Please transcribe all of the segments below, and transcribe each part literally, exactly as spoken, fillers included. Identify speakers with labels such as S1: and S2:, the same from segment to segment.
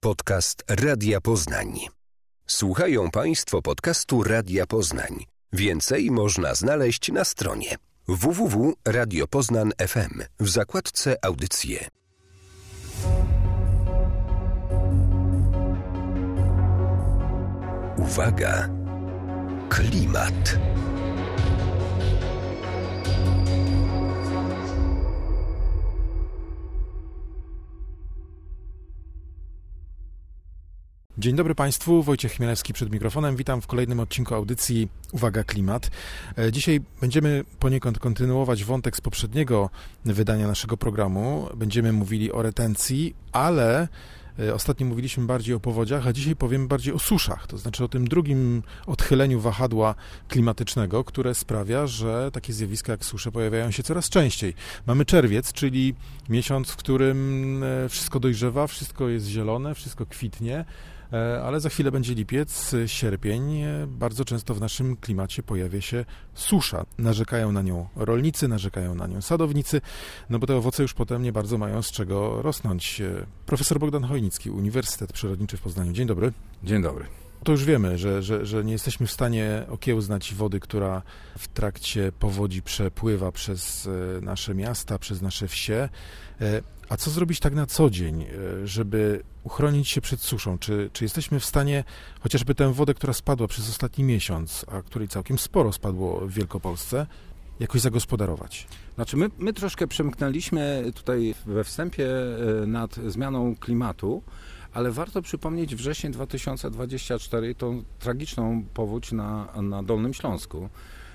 S1: podcast Radia Poznań. Słuchają Państwo podcastu Radia Poznań. Więcej można znaleźć na stronie w w w kropka radio poznań kropka f m w zakładce Audycje. Uwaga! Klimat.
S2: Dzień dobry Państwu, Wojciech Chmielewski przed mikrofonem. Witam w kolejnym odcinku audycji Uwaga Klimat. Dzisiaj będziemy poniekąd kontynuować wątek z poprzedniego wydania naszego programu. Będziemy mówili o retencji, ale ostatnio mówiliśmy bardziej o powodziach, a dzisiaj powiemy bardziej o suszach, to znaczy o tym drugim odchyleniu wahadła klimatycznego, które sprawia, że takie zjawiska jak susze pojawiają się coraz częściej. Mamy czerwiec, czyli miesiąc, w którym wszystko dojrzewa, wszystko jest zielone, wszystko kwitnie, ale za chwilę będzie lipiec, sierpień. Bardzo często w naszym klimacie pojawia się susza. Narzekają na nią rolnicy, narzekają na nią sadownicy, no bo te owoce już potem nie bardzo mają z czego rosnąć. Profesor Bogdan Chojnicki, Uniwersytet Przyrodniczy w Poznaniu. Dzień dobry.
S3: Dzień dobry.
S2: To już wiemy, że, że, że nie jesteśmy w stanie okiełznać wody, która w trakcie powodzi przepływa przez nasze miasta, przez nasze wsie. A co zrobić tak na co dzień, żeby uchronić się przed suszą? Czy, czy jesteśmy w stanie chociażby tę wodę, która spadła przez ostatni miesiąc, a której całkiem sporo spadło w Wielkopolsce, jakoś zagospodarować?
S3: Znaczy my, my troszkę przemknęliśmy tutaj we wstępie nad zmianą klimatu, ale warto przypomnieć wrzesień dwa tysiące dwudziesty czwarty, tą tragiczną powódź na, na Dolnym Śląsku.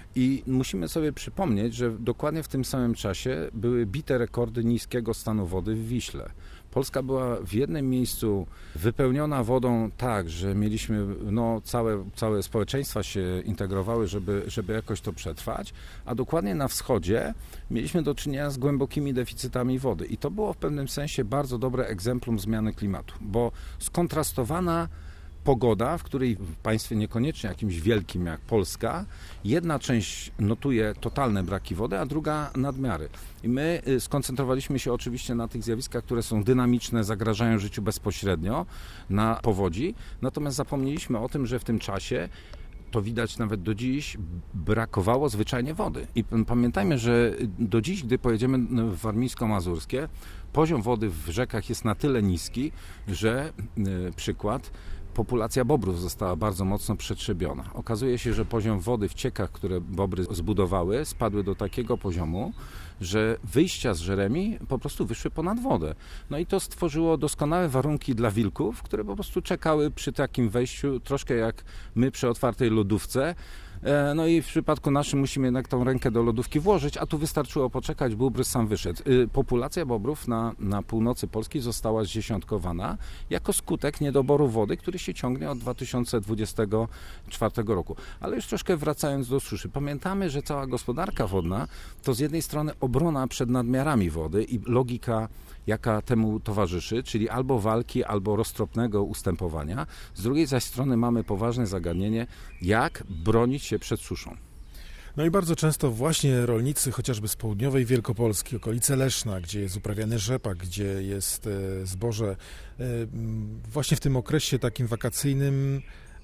S3: I musimy sobie przypomnieć, że dokładnie w tym samym czasie były bite rekordy niskiego stanu wody w Wiśle. Polska była w jednym miejscu wypełniona wodą tak, że mieliśmy, no całe, całe społeczeństwa się integrowały, żeby, żeby jakoś to przetrwać, a dokładnie na wschodzie mieliśmy do czynienia z głębokimi deficytami wody. I to było w pewnym sensie bardzo dobre egzemplum zmiany klimatu, bo skontrastowana pogoda, w której w państwie niekoniecznie jakimś wielkim jak Polska, jedna część notuje totalne braki wody, a druga nadmiary. I my skoncentrowaliśmy się oczywiście na tych zjawiskach, które są dynamiczne, zagrażają życiu bezpośrednio, na powodzi, natomiast zapomnieliśmy o tym, że w tym czasie, to widać nawet do dziś, brakowało zwyczajnie wody. I pamiętajmy, że do dziś, gdy pojedziemy w warmińsko-mazurskie, poziom wody w rzekach jest na tyle niski, że przykład, populacja bobrów została bardzo mocno przetrzebiona. Okazuje się, że poziom wody w ciekach, które bobry zbudowały, spadły do takiego poziomu, że wyjścia z Żeremi po prostu wyszły ponad wodę. No i to stworzyło doskonałe warunki dla wilków, które po prostu czekały przy takim wejściu, troszkę jak my przy otwartej lodówce. No i w przypadku naszym musimy jednak tą rękę do lodówki włożyć, a tu wystarczyło poczekać, bóbr sam wyszedł. Populacja bobrów na, na północy Polski została zdziesiątkowana jako skutek niedoboru wody, który się ciągnie od dwa tysiące dwudziestego czwartego roku. Ale już troszkę wracając do suszy. Pamiętamy, że cała gospodarka wodna to z jednej strony obrona przed nadmiarami wody i logika, jaka temu towarzyszy, czyli albo walki, albo roztropnego ustępowania. Z drugiej zaś strony mamy poważne zagadnienie, jak bronić się przed suszą.
S2: No i bardzo często właśnie rolnicy, chociażby z południowej Wielkopolski, okolice Leszna, gdzie jest uprawiany rzepak, gdzie jest zboże, właśnie w tym okresie takim wakacyjnym,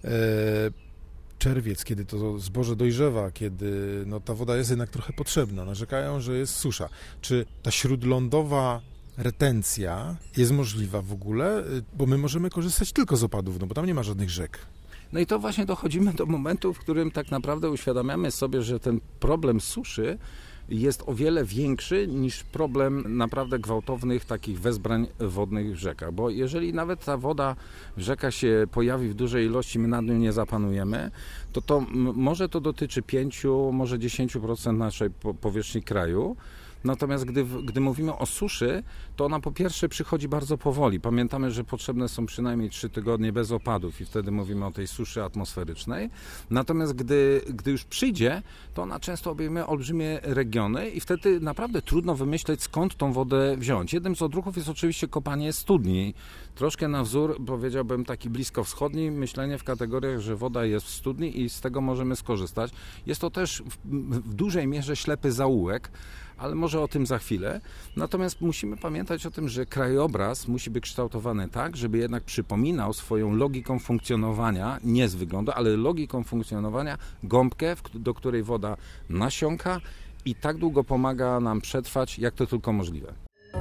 S2: czerwiec, kiedy to zboże dojrzewa, kiedy no, ta woda jest jednak trochę potrzebna, narzekają, że jest susza. Czy ta śródlądowa retencja jest możliwa w ogóle? Bo my możemy korzystać tylko z opadów, no bo tam nie ma żadnych rzek.
S3: No i to właśnie dochodzimy do momentu, w którym tak naprawdę uświadamiamy sobie, że ten problem suszy jest o wiele większy niż problem naprawdę gwałtownych takich wezbrań wodnych w rzekach. Bo jeżeli nawet ta woda w rzekach się pojawi w dużej ilości, my nad nią nie zapanujemy, to, to może to dotyczy pięciu, może dziesięciu procent naszej powierzchni kraju. Natomiast gdy, gdy mówimy o suszy, to ona po pierwsze przychodzi bardzo powoli. Pamiętamy, że potrzebne są przynajmniej trzy tygodnie bez opadów i wtedy mówimy o tej suszy atmosferycznej. Natomiast gdy, gdy już przyjdzie, to ona często obejmuje olbrzymie regiony i wtedy naprawdę trudno wymyśleć, skąd tą wodę wziąć. Jednym z odruchów jest oczywiście kopanie studni. Troszkę na wzór, powiedziałbym, taki bliskowschodni, myślenie w kategoriach, że woda jest w studni i z tego możemy skorzystać. Jest to też w, w dużej mierze ślepy zaułek, ale może o tym za chwilę. Natomiast musimy pamiętać o tym, że krajobraz musi być kształtowany tak, żeby jednak przypominał swoją logiką funkcjonowania, nie z wyglądu, ale logiką funkcjonowania gąbkę, do której woda nasiąka i tak długo pomaga nam przetrwać, jak to tylko możliwe.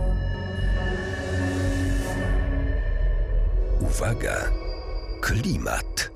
S1: Uwaga, klimat.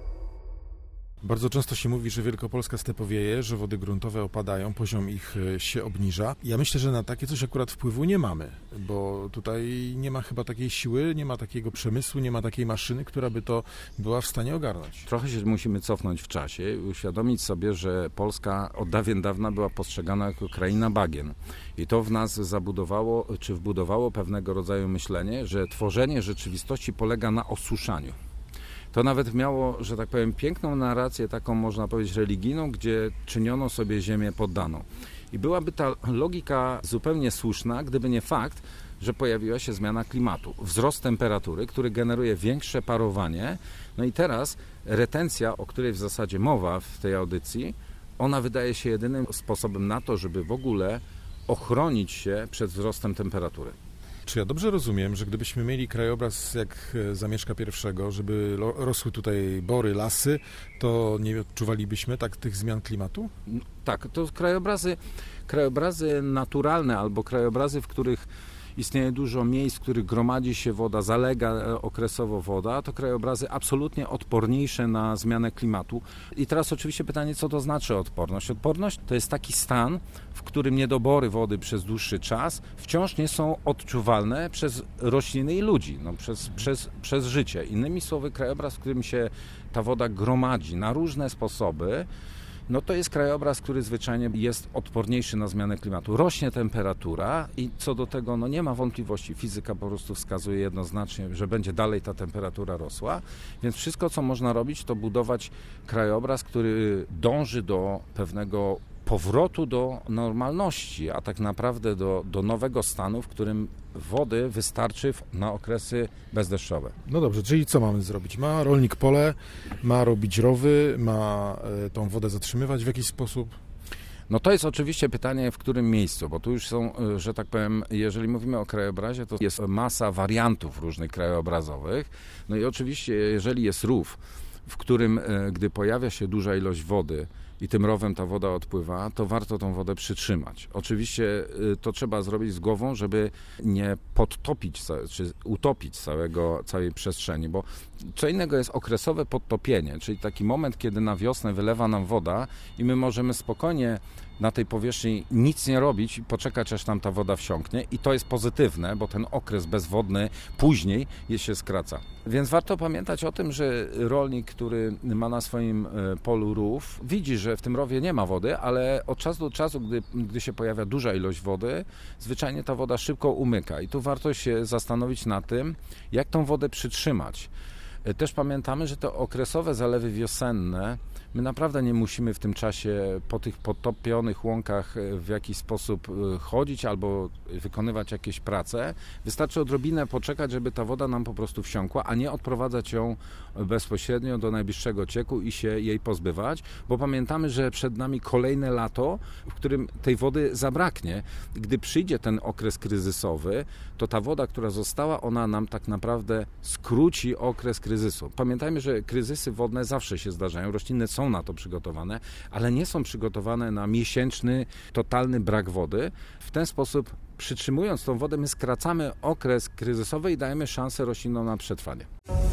S2: Bardzo często się mówi, że Wielkopolska stepowieje, że wody gruntowe opadają, poziom ich się obniża. Ja myślę, że na takie coś akurat wpływu nie mamy, bo tutaj nie ma chyba takiej siły, nie ma takiego przemysłu, nie ma takiej maszyny, która by to była w stanie ogarnąć.
S3: Trochę się musimy cofnąć w czasie i uświadomić sobie, że Polska od dawien dawna była postrzegana jako kraina bagien. I to w nas zabudowało, czy wbudowało pewnego rodzaju myślenie, że tworzenie rzeczywistości polega na osuszaniu. To nawet miało, że tak powiem, piękną narrację, taką można powiedzieć religijną, gdzie czyniono sobie ziemię poddaną. I byłaby ta logika zupełnie słuszna, gdyby nie fakt, że pojawiła się zmiana klimatu. Wzrost temperatury, który generuje większe parowanie. No i teraz retencja, o której w zasadzie mowa w tej audycji, ona wydaje się jedynym sposobem na to, żeby w ogóle ochronić się przed wzrostem temperatury.
S2: Czy ja dobrze rozumiem, że gdybyśmy mieli krajobraz jak za Mieszka pierwszego, żeby rosły tutaj bory, lasy, to nie odczuwalibyśmy tak tych zmian klimatu?
S3: Tak, to krajobrazy, krajobrazy naturalne albo krajobrazy, w których istnieje dużo miejsc, w których gromadzi się woda, zalega okresowo woda, to krajobrazy absolutnie odporniejsze na zmianę klimatu. I teraz oczywiście pytanie, co to znaczy odporność? Odporność to jest taki stan, w którym niedobory wody przez dłuższy czas wciąż nie są odczuwalne przez rośliny i ludzi, no, przez, przez, przez życie. Innymi słowy, krajobraz, w którym się ta woda gromadzi na różne sposoby, no to jest krajobraz, który zwyczajnie jest odporniejszy na zmianę klimatu. Rośnie temperatura i co do tego no nie ma wątpliwości. Fizyka po prostu wskazuje jednoznacznie, że będzie dalej ta temperatura rosła. Więc wszystko, co można robić, to budować krajobraz, który dąży do pewnego powrotu do normalności, a tak naprawdę do, do nowego stanu, w którym wody wystarczy na okresy bezdeszczowe.
S2: No dobrze, czyli co mamy zrobić? Ma rolnik pole, ma robić rowy, ma tą wodę zatrzymywać w jakiś sposób?
S3: No to jest oczywiście pytanie, w którym miejscu, bo tu już są, że tak powiem, jeżeli mówimy o krajobrazie, to jest masa wariantów różnych krajobrazowych. No i oczywiście, jeżeli jest rów, w którym, gdy pojawia się duża ilość wody i tym rowem ta woda odpływa, to warto tą wodę przytrzymać. Oczywiście to trzeba zrobić z głową, żeby nie podtopić czy utopić całego, całej przestrzeni, bo co innego jest okresowe podtopienie, czyli taki moment, kiedy na wiosnę wylewa nam woda i my możemy spokojnie na tej powierzchni nic nie robić i poczekać, aż tam ta woda wsiąknie i to jest pozytywne, bo ten okres bezwodny później się skraca. Więc warto pamiętać o tym, że rolnik, który ma na swoim polu rów, widzi, że w tym rowie nie ma wody, ale od czasu do czasu, gdy, gdy się pojawia duża ilość wody, zwyczajnie ta woda szybko umyka i tu warto się zastanowić nad tym, jak tą wodę przytrzymać. Też pamiętamy, że te okresowe zalewy wiosenne, my naprawdę nie musimy w tym czasie po tych podtopionych łąkach w jakiś sposób chodzić albo wykonywać jakieś prace. Wystarczy odrobinę poczekać, żeby ta woda nam po prostu wsiąkła, a nie odprowadzać ją bezpośrednio do najbliższego cieku i się jej pozbywać, bo pamiętamy, że przed nami kolejne lato, w którym tej wody zabraknie. Gdy przyjdzie ten okres kryzysowy, to ta woda, która została, ona nam tak naprawdę skróci okres kryzysu. Pamiętajmy, że kryzysy wodne zawsze się zdarzają, rośliny są na to przygotowane, ale nie są przygotowane na miesięczny, totalny brak wody. W ten sposób, przytrzymując tą wodę, my skracamy okres kryzysowy i dajemy szansę roślinom na przetrwanie.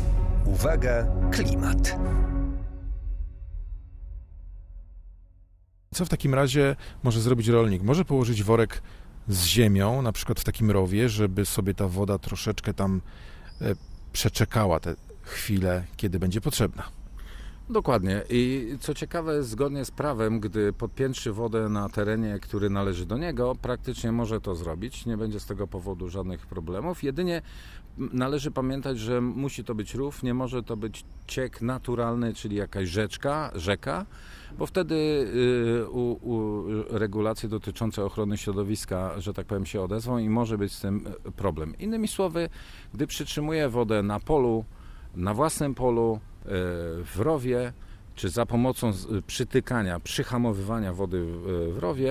S1: Uwaga, klimat.
S2: Co w takim razie może zrobić rolnik? Może położyć worek z ziemią, na przykład w takim rowie, żeby sobie ta woda troszeczkę tam przeczekała te chwile, kiedy będzie potrzebna.
S3: Dokładnie. I co ciekawe, zgodnie z prawem, gdy podpiętrzy wodę na terenie, który należy do niego, praktycznie może to zrobić. Nie będzie z tego powodu żadnych problemów. Jedynie należy pamiętać, że musi to być rów, nie może to być ciek naturalny, czyli jakaś rzeczka, rzeka, bo wtedy u, u, regulacje dotyczące ochrony środowiska, że tak powiem, się odezwą i może być z tym problem. Innymi słowy, gdy przytrzymuję wodę na polu, na własnym polu, w rowie, czy za pomocą przytykania, przyhamowywania wody w rowie,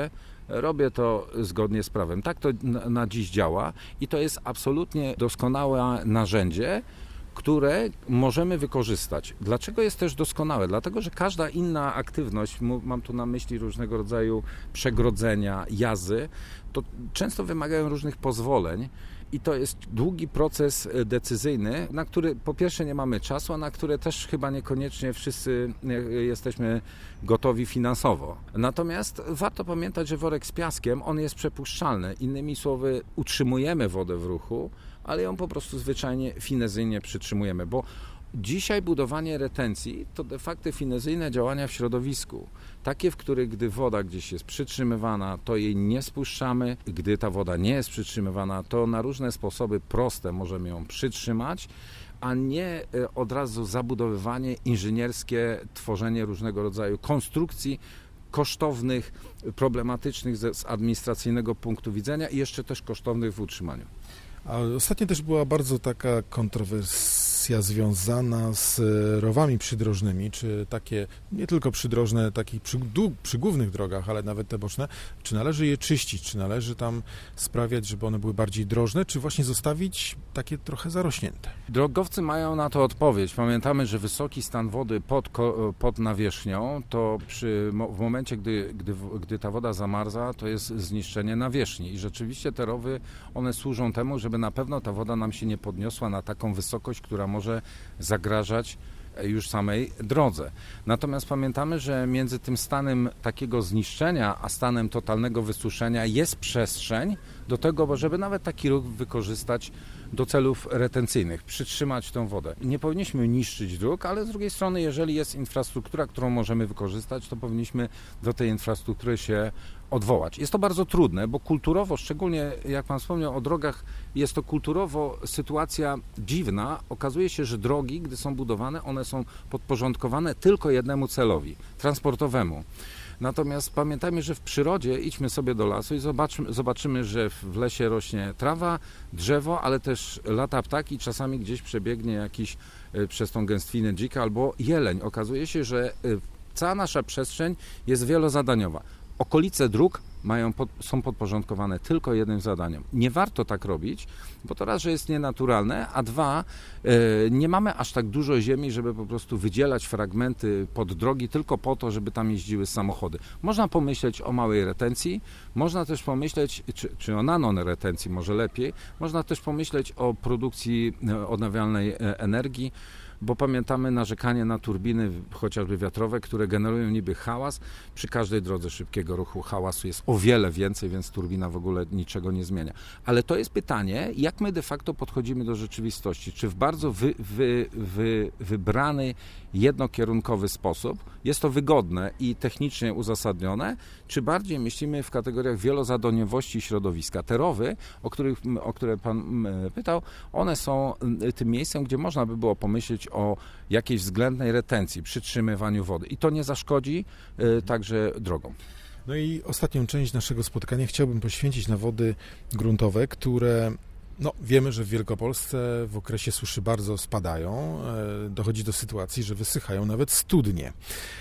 S3: robię to zgodnie z prawem. Tak to na, na dziś działa i to jest absolutnie doskonałe narzędzie, które możemy wykorzystać. Dlaczego jest też doskonałe? Dlatego, że każda inna aktywność, mam tu na myśli różnego rodzaju przegrodzenia, jazdy, to często wymagają różnych pozwoleń i to jest długi proces decyzyjny, na który po pierwsze nie mamy czasu, a na które też chyba niekoniecznie wszyscy jesteśmy gotowi finansowo. Natomiast warto pamiętać, że worek z piaskiem, on jest przepuszczalny. Innymi słowy, utrzymujemy wodę w ruchu, ale ją po prostu zwyczajnie finezyjnie przytrzymujemy, bo dzisiaj budowanie retencji to de facto finezyjne działania w środowisku. Takie, w których gdy woda gdzieś jest przytrzymywana, to jej nie spuszczamy. Gdy ta woda nie jest przytrzymywana, to na różne sposoby proste możemy ją przytrzymać, a nie od razu zabudowywanie inżynierskie, tworzenie różnego rodzaju konstrukcji kosztownych, problematycznych z administracyjnego punktu widzenia i jeszcze też kosztownych w utrzymaniu.
S2: A ostatnio też była bardzo taka kontrowersja związana z rowami przydrożnymi, czy takie, nie tylko przydrożne, takich przy, przy głównych drogach, ale nawet te boczne, czy należy je czyścić, czy należy tam sprawiać, żeby one były bardziej drożne, czy właśnie zostawić takie trochę zarośnięte?
S3: Drogowcy mają na to odpowiedź. Pamiętamy, że wysoki stan wody pod, pod nawierzchnią, to przy, w momencie, gdy, gdy, gdy ta woda zamarza, to jest zniszczenie nawierzchni i rzeczywiście te rowy, one służą temu, żeby na pewno ta woda nam się nie podniosła na taką wysokość, która może zagrażać już samej drodze. Natomiast pamiętamy, że między tym stanem takiego zniszczenia, a stanem totalnego wysuszenia jest przestrzeń do tego, żeby nawet taki ruch wykorzystać do celów retencyjnych, przytrzymać tę wodę. Nie powinniśmy niszczyć dróg, ale z drugiej strony, jeżeli jest infrastruktura, którą możemy wykorzystać, to powinniśmy do tej infrastruktury się odwołać. Jest to bardzo trudne, bo kulturowo, szczególnie jak Pan wspomniał o drogach, jest to kulturowo sytuacja dziwna. Okazuje się, że drogi, gdy są budowane, one są podporządkowane tylko jednemu celowi, transportowemu. Natomiast pamiętajmy, że w przyrodzie idźmy sobie do lasu i zobaczymy, zobaczymy, że w lesie rośnie trawa, drzewo, ale też lata ptak i czasami gdzieś przebiegnie jakiś przez tą gęstwinę dzika albo jeleń. Okazuje się, że cała nasza przestrzeń jest wielozadaniowa. Okolice dróg mają pod, są podporządkowane tylko jednym zadaniom. Nie warto tak robić, bo to raz, że jest nienaturalne, a dwa, yy, nie mamy aż tak dużo ziemi, żeby po prostu wydzielać fragmenty pod drogi tylko po to, żeby tam jeździły samochody. Można pomyśleć o małej retencji, można też pomyśleć, czy, czy o nanoretencji może lepiej, można też pomyśleć o produkcji odnawialnej energii, bo pamiętamy narzekanie na turbiny, chociażby wiatrowe, które generują niby hałas. Przy każdej drodze szybkiego ruchu hałasu jest o wiele więcej, więc turbina w ogóle niczego nie zmienia. Ale to jest pytanie, jak my de facto podchodzimy do rzeczywistości. Czy w bardzo wy, wy, wy, wybrany, jednokierunkowy sposób jest to wygodne i technicznie uzasadnione, czy bardziej myślimy w kategoriach wielozadaniowości środowiska. Te rowy, o, których, o które Pan pytał, one są tym miejscem, gdzie można by było pomyśleć o jakiejś względnej retencji, przytrzymywaniu wody i to nie zaszkodzi y, także drogom.
S2: No i ostatnią część naszego spotkania chciałbym poświęcić na wody gruntowe, które no, wiemy, że w Wielkopolsce w okresie suszy bardzo spadają. Dochodzi do sytuacji, że wysychają nawet studnie.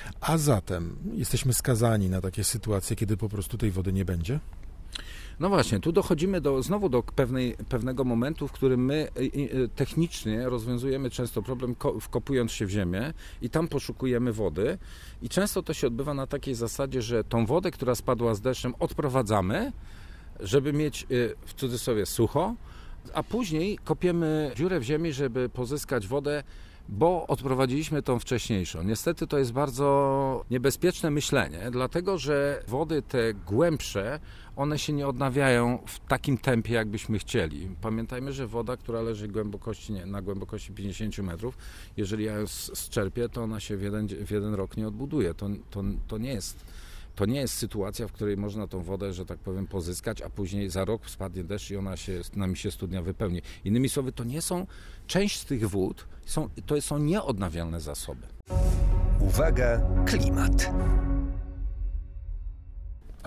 S2: A zatem jesteśmy skazani na takie sytuacje, kiedy po prostu tej wody nie będzie?
S3: No właśnie, tu dochodzimy do, znowu do pewnej, pewnego momentu, w którym my technicznie rozwiązujemy często problem wkopując się w ziemię i tam poszukujemy wody i często to się odbywa na takiej zasadzie, że tą wodę, która spadła z deszczem, odprowadzamy, żeby mieć w cudzysłowie sucho, a później kopiemy dziurę w ziemi, żeby pozyskać wodę, bo odprowadziliśmy tą wcześniejszą. Niestety to jest bardzo niebezpieczne myślenie, dlatego że wody te głębsze, one się nie odnawiają w takim tempie, jakbyśmy chcieli. Pamiętajmy, że woda, która leży głębokości, nie, na głębokości pięćdziesiąt metrów, jeżeli ja ją zczerpię, to ona się w jeden, w jeden rok nie odbuduje. To, to, to nie jest... To nie jest sytuacja, w której można tą wodę, że tak powiem, pozyskać, a później za rok spadnie deszcz i ona się, nami się studnia wypełni. Innymi słowy, to nie są, część z tych wód, są, to są nieodnawialne zasoby.
S1: Uwaga, klimat.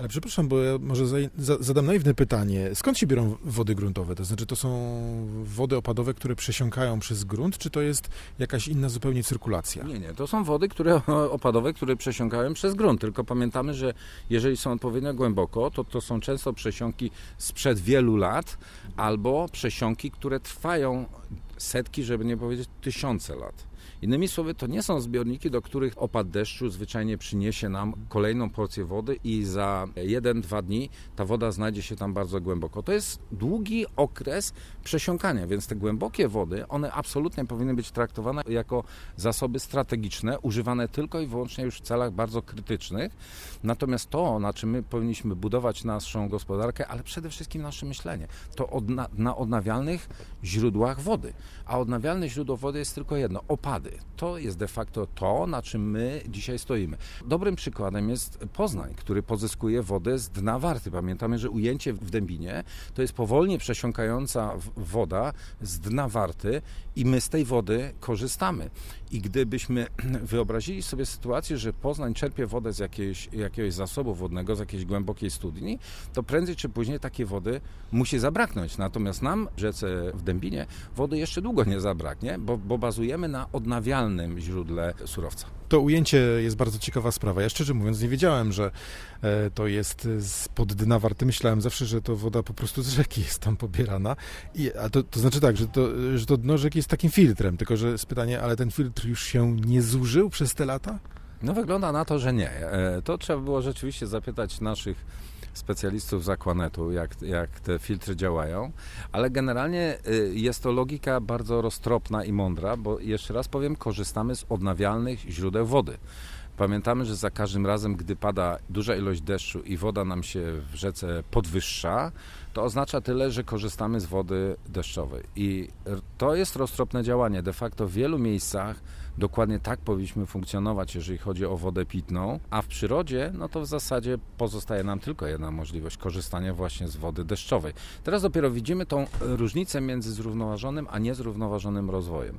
S2: Ale przepraszam, bo ja może zadam naiwne pytanie. Skąd się biorą wody gruntowe? To znaczy, to są wody opadowe, które przesiąkają przez grunt, czy to jest jakaś inna zupełnie cyrkulacja?
S3: Nie, nie. To są wody które, opadowe, które przesiąkają przez grunt. Tylko pamiętamy, że jeżeli są odpowiednio głęboko, to to są często przesiąki sprzed wielu lat albo przesiąki, które trwają setki, żeby nie powiedzieć tysiące lat. Innymi słowy, to nie są zbiorniki, do których opad deszczu zwyczajnie przyniesie nam kolejną porcję wody i za jeden, dwa dni ta woda znajdzie się tam bardzo głęboko. To jest długi okres przesiąkania, więc te głębokie wody, one absolutnie powinny być traktowane jako zasoby strategiczne, używane tylko i wyłącznie już w celach bardzo krytycznych. Natomiast to, na czym my powinniśmy budować naszą gospodarkę, ale przede wszystkim nasze myślenie, to odna- na odnawialnych źródłach wody. A odnawialne źródło wody jest tylko jedno, opady. To jest de facto to, na czym my dzisiaj stoimy. Dobrym przykładem jest Poznań, który pozyskuje wodę z dna Warty. Pamiętamy, że ujęcie w Dębinie to jest powolnie przesiąkająca woda z dna Warty i my z tej wody korzystamy. I gdybyśmy wyobrazili sobie sytuację, że Poznań czerpie wodę z jakiejś, jakiegoś zasobu wodnego, z jakiejś głębokiej studni, to prędzej czy później takiej wody musi zabraknąć. Natomiast nam, w rzece w Dębinie, wody jeszcze długo nie zabraknie, bo, bo bazujemy na odnawialnym źródle surowca.
S2: To ujęcie jest bardzo ciekawa sprawa. Ja szczerze mówiąc nie wiedziałem, że to jest spod dna Warty. Myślałem zawsze, że to woda po prostu z rzeki jest tam pobierana. I, a to, to znaczy tak, że to, że to dno rzeki jest takim filtrem, tylko że jest pytanie, ale ten filtr już się nie zużył przez te lata?
S3: No wygląda na to, że nie. To trzeba było rzeczywiście zapytać naszych specjalistów z Aquanetu, jak, jak te filtry działają, ale generalnie jest to logika bardzo roztropna i mądra, bo jeszcze raz powiem, korzystamy z odnawialnych źródeł wody. Pamiętamy, że za każdym razem, gdy pada duża ilość deszczu i woda nam się w rzece podwyższa, to oznacza tyle, że korzystamy z wody deszczowej. I to jest roztropne działanie. De facto w wielu miejscach dokładnie tak powinniśmy funkcjonować, jeżeli chodzi o wodę pitną, a w przyrodzie, no to w zasadzie pozostaje nam tylko jedna możliwość, korzystania właśnie z wody deszczowej. Teraz dopiero widzimy tą różnicę między zrównoważonym a niezrównoważonym rozwojem.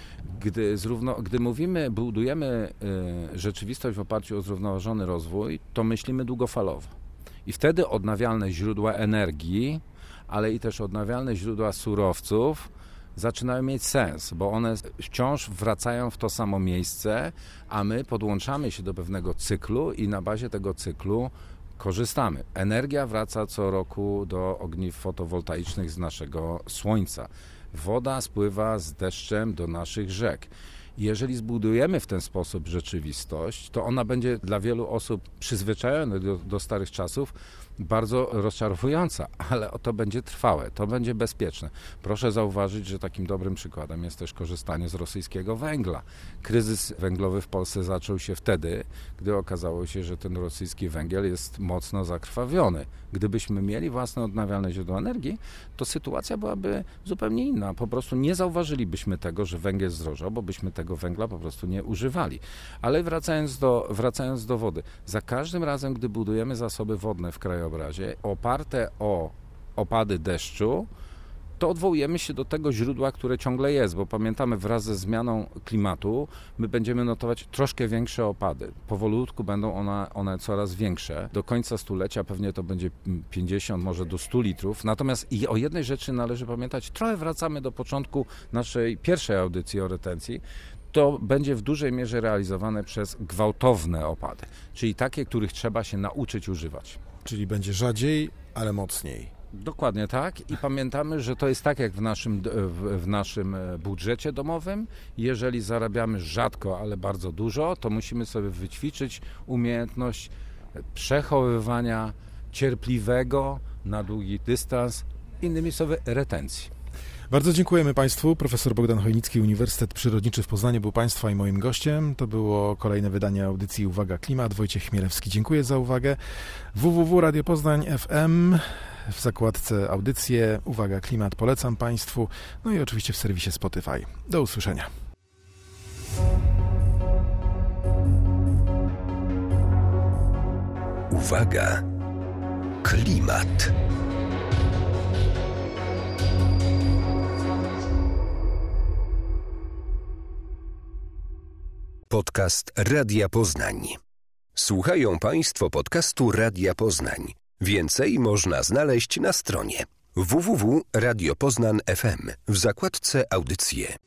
S3: Gdy, zrówno, gdy mówimy, budujemy y, rzeczywistość w oparciu o zrównoważony rozwój, to myślimy długofalowo. I wtedy odnawialne źródła energii, ale i też odnawialne źródła surowców zaczynają mieć sens, bo one wciąż wracają w to samo miejsce, a my podłączamy się do pewnego cyklu i na bazie tego cyklu korzystamy. Energia wraca co roku do ogniw fotowoltaicznych z naszego słońca. Woda spływa z deszczem do naszych rzek. Jeżeli zbudujemy w ten sposób rzeczywistość, to ona będzie dla wielu osób przyzwyczajonych do, do starych czasów bardzo rozczarowująca, ale to będzie trwałe, to będzie bezpieczne. Proszę zauważyć, że takim dobrym przykładem jest też korzystanie z rosyjskiego węgla. Kryzys węglowy w Polsce zaczął się wtedy, gdy okazało się, że ten rosyjski węgiel jest mocno zakrwawiony. Gdybyśmy mieli własne odnawialne źródła energii, to sytuacja byłaby zupełnie inna. Po prostu nie zauważylibyśmy tego, że węgiel zdrożał, bo byśmy tego węgla po prostu nie używali. Ale wracając do, wracając do wody, za każdym razem, gdy budujemy zasoby wodne w krajobrazie oparte o opady deszczu, to odwołujemy się do tego źródła, które ciągle jest, bo pamiętamy, wraz ze zmianą klimatu my będziemy notować troszkę większe opady. Powolutku będą one, one coraz większe. Do końca stulecia pewnie to będzie pięćdziesiąt, może do stu litrów. Natomiast i o jednej rzeczy należy pamiętać, trochę wracamy do początku naszej pierwszej audycji o retencji. To będzie w dużej mierze realizowane przez gwałtowne opady, czyli takie, których trzeba się nauczyć używać.
S2: Czyli będzie rzadziej, ale mocniej.
S3: Dokładnie tak i pamiętamy, że to jest tak jak w naszym, w, w naszym budżecie domowym. Jeżeli zarabiamy rzadko, ale bardzo dużo, to musimy sobie wyćwiczyć umiejętność przechowywania cierpliwego na długi dystans, innymi słowy retencji.
S2: Bardzo dziękujemy Państwu. Profesor Bogdan Chojnicki, Uniwersytet Przyrodniczy w Poznaniu był Państwa i moim gościem. To było kolejne wydanie audycji Uwaga Klimat. Wojciech Chmielewski, dziękuję za uwagę. w w w kropka radio poznań kropka f m w zakładce audycje Uwaga Klimat polecam Państwu. No i oczywiście w serwisie Spotify. Do usłyszenia.
S1: Uwaga Klimat. Podcast Radia Poznań. Słuchają Państwo podcastu Radia Poznań. Więcej można znaleźć na stronie w w w kropka radio poznań kropka f m w zakładce Audycje.